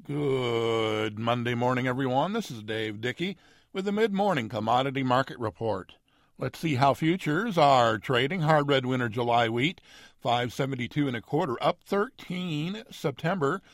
Good Monday morning, everyone. This is Dave Dickey with the Mid-Morning Commodity Market Report. Let's see how futures are trading. Hard red winter July wheat, 572 and a quarter, up 13. September,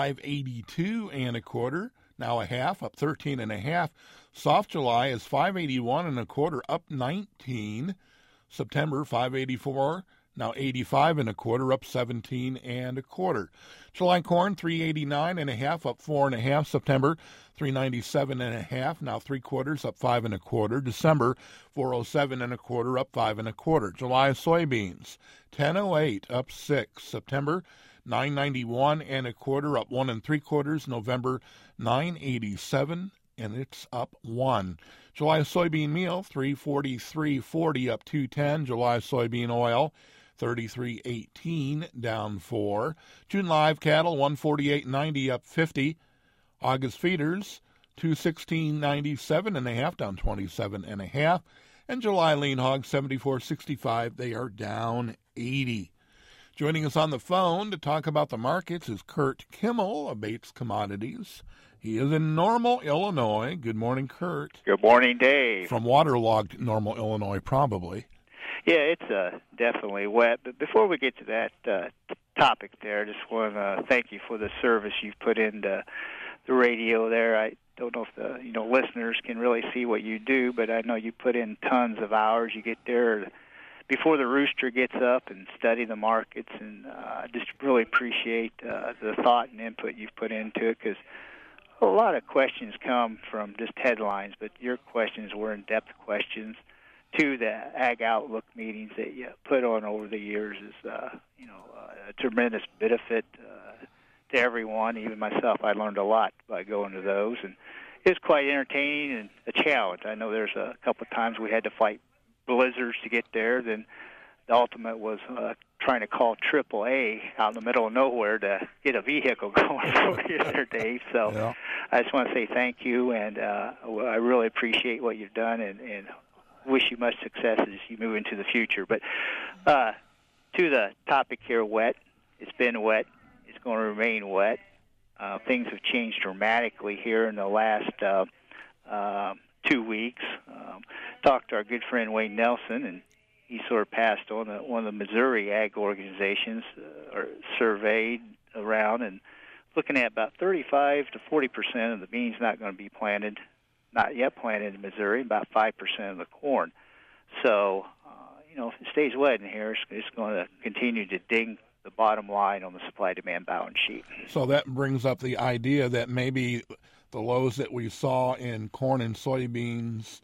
582 and a quarter, now a half, up 13 and a half. Soft July is 581 and a quarter, up 19. September, 584. Now 85 and a quarter, up 17 and a quarter. July corn, 389 and a half, up 4 and a half. September, 397 and a half, now 3/4, up 5 and a quarter. December, 407 and a quarter, up 5 and a quarter. July soybeans, 1008, up 6. September, 991 and a quarter, up 1 3/4. November, 987, and it's up 1. July soybean meal, 343.40, up 210. July soybean oil, 33.18, down 4. June live cattle, 148.90, up 50. August feeders, 216.97 and a half, down 27 and a half. And July lean hogs, 74.65, they are down 80. Joining us on the phone to talk about the markets is Kurt Kimmel of Bates Commodities. He is in Normal, Illinois. Good morning, Kurt. Good morning, Dave. From waterlogged Normal, Illinois, probably. Yeah, it's definitely wet. But before we get to that topic there, I just want to thank you for the service you've put into the radio there. I don't know if the listeners can really see what you do, but I know you put in tons of hours. You get there before the rooster gets up and study the markets, and just really appreciate the thought and input you've put into it, because a lot of questions come from just headlines, but your questions were in-depth questions. To the Ag Outlook meetings that you put on over the years is, a tremendous benefit to everyone, even myself. I learned a lot by going to those, and it was quite entertaining and a challenge. I know there's a couple of times we had to fight blizzards to get there. Then the ultimate was trying to call AAA out in the middle of nowhere to get a vehicle going over here, Dave. So yeah. I just want to say thank you, and I really appreciate what you've done, and wish you much success as you move into the future. But to the topic here, wet. It's been wet. It's going to remain wet. Things have changed dramatically here in the last 2 weeks. Talked to our good friend Wayne Nelson, and he sort of passed on one of the Missouri ag organizations, or surveyed around, and looking at about 35 to 40% of the beans not going to be planted, not yet planted in Missouri, about 5% of the corn. So, if it stays wet in here, it's going to continue to ding the bottom line on the supply-demand balance sheet. So that brings up the idea that maybe the lows that we saw in corn and soybeans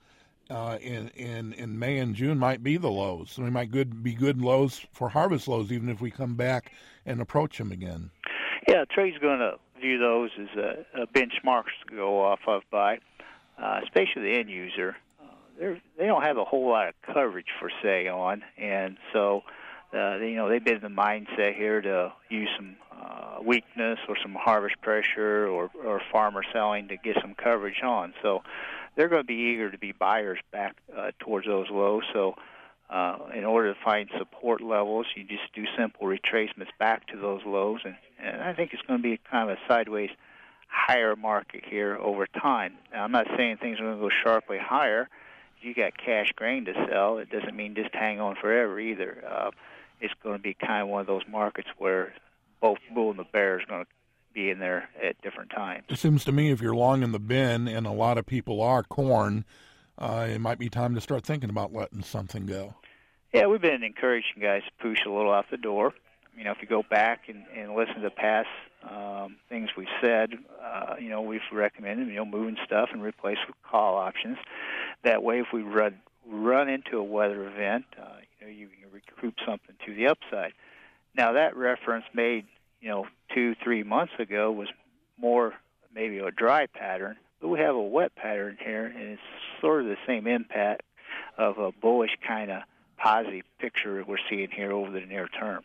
in May and June might be the lows. So they might be good lows for harvest lows, even if we come back and approach them again. Yeah, trade's going to view those as benchmarks to go off of by, especially the end user. They don't have a whole lot of coverage for say on, and so they've been in the mindset here to use some weakness or some harvest pressure or farmer selling to get some coverage on. So they're going to be eager to be buyers back towards those lows. So in order to find support levels, you just do simple retracements back to those lows, and I think it's going to be kind of a sideways higher market here over time. Now, I'm not saying things are going to go sharply higher. If you got cash grain to sell, it doesn't mean just hang on forever either. It's going to be kind of one of those markets where both bull and the bear is going to be in there at different times. It seems to me if you're long in the bin, and a lot of people are corn, it might be time to start thinking about letting something go. Yeah, we've been encouraging guys to push a little out the door. If you go back and listen to past things we've said, we've recommended, moving stuff and replace with call options. That way, if we run into a weather event, you can recoup something to the upside. Now, that reference made, 2-3 months ago was more maybe a dry pattern, but we have a wet pattern here, and it's sort of the same impact of a bullish kind of positive picture we're seeing here over the near term.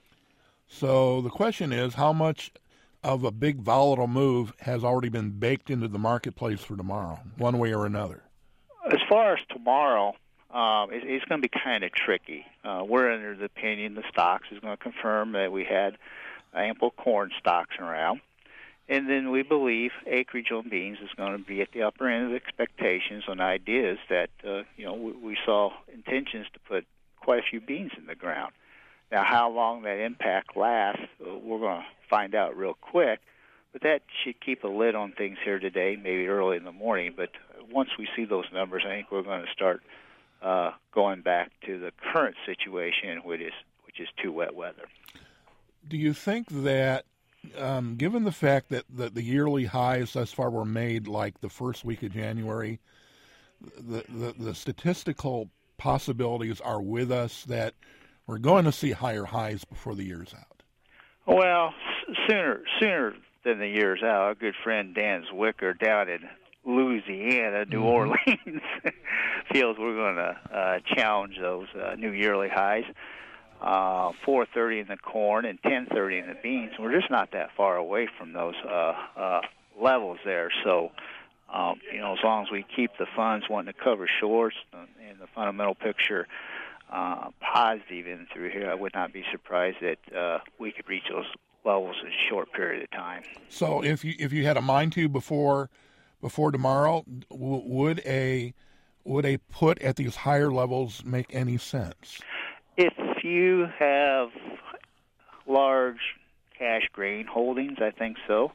So the question is, how much of a big volatile move has already been baked into the marketplace for tomorrow, one way or another? As far as tomorrow, it's going to be kind of tricky. We're under the opinion the stocks is going to confirm that we had ample corn stocks around. And then we believe acreage on beans is going to be at the upper end of the expectations. And the idea is that, we saw intentions to put quite a few beans in the ground. Now, how long that impact lasts, we're going to find out real quick. But that should keep a lid on things here today, maybe early in the morning. But once we see those numbers, I think we're going to start going back to the current situation, which is too wet weather. Do you think that, given the fact that the yearly highs thus far were made like the first week of January, the statistical possibilities are with us that we're going to see higher highs before the year's out? Well, sooner than the year's out. Our good friend Dan Zwicker down in Louisiana, New Orleans, feels we're going to challenge those new yearly highs. 4:30 in the corn and 10:30 in the beans. We're just not that far away from those levels there. So, as long as we keep the funds wanting to cover shorts and the fundamental picture positive in through here, I would not be surprised that we could reach those levels in a short period of time. So, if you had a mind to before tomorrow, would a put at these higher levels make any sense? If you have large cash grain holdings, I think so.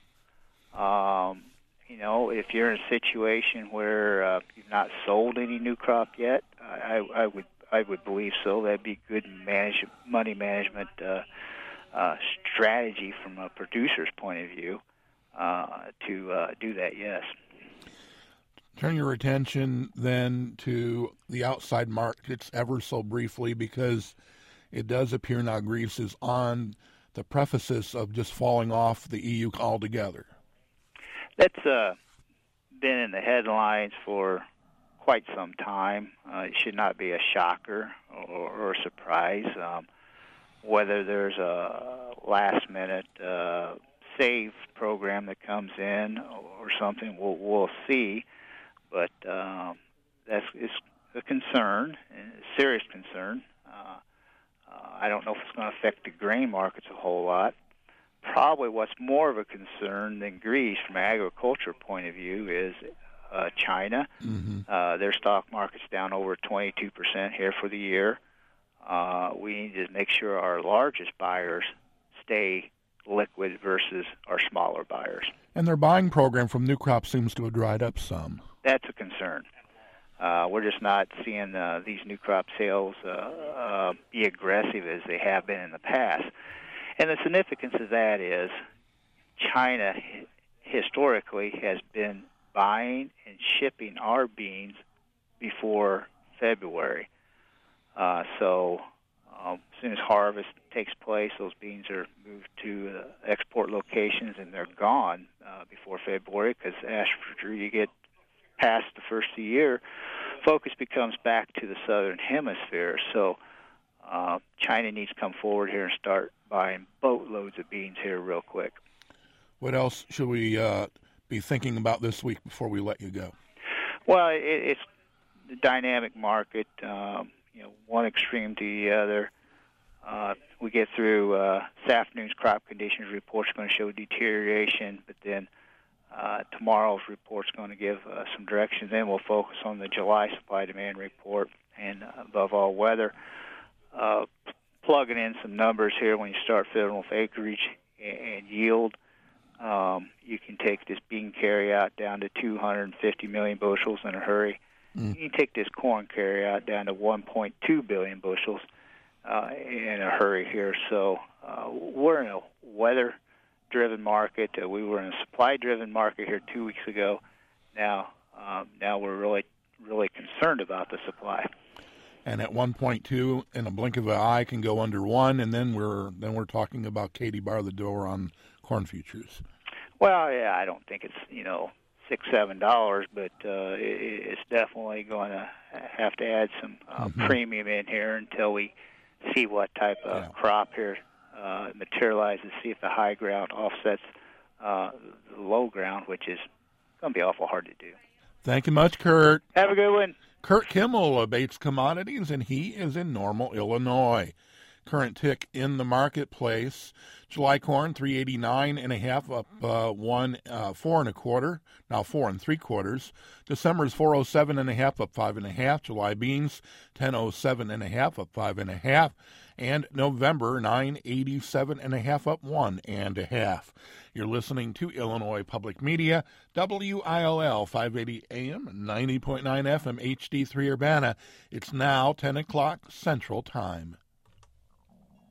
If you're in a situation where you've not sold any new crop yet, I would believe so. That'd be good money management strategy from a producer's point of view to do that. Yes. Turn your attention then to the outside markets ever so briefly, because it does appear now Greece is on the precipice of just falling off the EU altogether. That's been in the headlines for quite some time. It should not be a shocker or a surprise. Whether there's a last-minute save program that comes in or something, we'll see. But that's a concern, a serious concern. I don't know if it's going to affect the grain markets a whole lot. Probably what's more of a concern than Greece from an agriculture point of view is China. Their stock market's down over 22% here for the year. We need to make sure our largest buyers stay liquid versus our smaller buyers. And their buying program from new crop seems to have dried up some. That's a concern. We're just not seeing these new crop sales be aggressive as they have been in the past. And the significance of that is China historically has been buying and shipping our beans before February. So as soon as harvest takes place, those beans are moved to export locations and they're gone before February, because after you get past the first of the year, focus becomes back to the southern hemisphere. So China needs to come forward here and start buying boatloads of beans here real quick. What else should we be thinking about this week before we let you go? Well, it's the dynamic market, one extreme to the other. We get through this afternoon's crop conditions report's going to show deterioration, but then tomorrow's report's going to give some direction. Then we'll focus on the July supply-demand report and, above all, weather. Plugging in some numbers here when you start fiddling with acreage and yield. You can take this bean carryout down to 250 million bushels in a hurry. You can take this corn carryout down to 1.2 billion bushels in a hurry here. So we're in a weather-driven market. We were in a supply-driven market here 2 weeks ago. Now we're really, really concerned about the supply. And at 1.2, in a blink of an eye, can go under 1, and then we're talking about Katie bar the door on corn futures. Well, yeah, I don't think it's $6-7, but it's definitely going to have to add some premium in here until we see what type of crop here materializes. See if the high ground offsets the low ground, which is going to be awful hard to do. Thank you much, Kurt. Have a good one. Kurt Kimmel of Bates Commodities, and he is in Normal, Illinois. current tick in the marketplace. July corn 389.5 up 4.25, now 4 3/4. December's 407.5 up 5.5. July beans 1007.5 up 5.5, and November 987.5 up 1.5. You're listening to Illinois Public Media, WILL 580 AM, 90.9 FM, HD3 Urbana. It's now 10 o'clock Central Time.